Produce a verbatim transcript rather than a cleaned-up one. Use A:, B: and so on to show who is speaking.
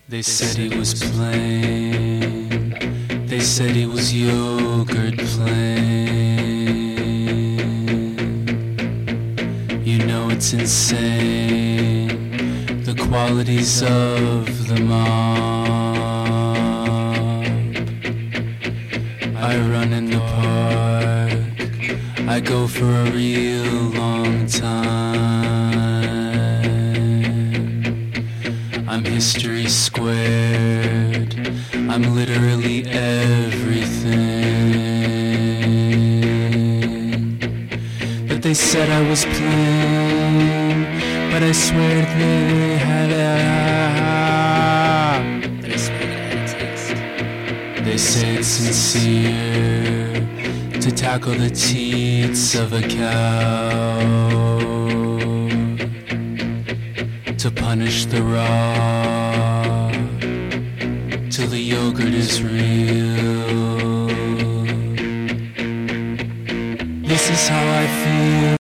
A: They said he was plain. They said he was yogurt plain. You know it's insane, the qualities of the mob. I run in the park, I go for a real long time. I'm history squared, I'm literally everything. But they said I was plain, but I swear they had a...
B: They swear they had a taste.
A: They say it's sincere to tackle the teats of a cow, to punish the raw till the yogurt is real. This is how I feel.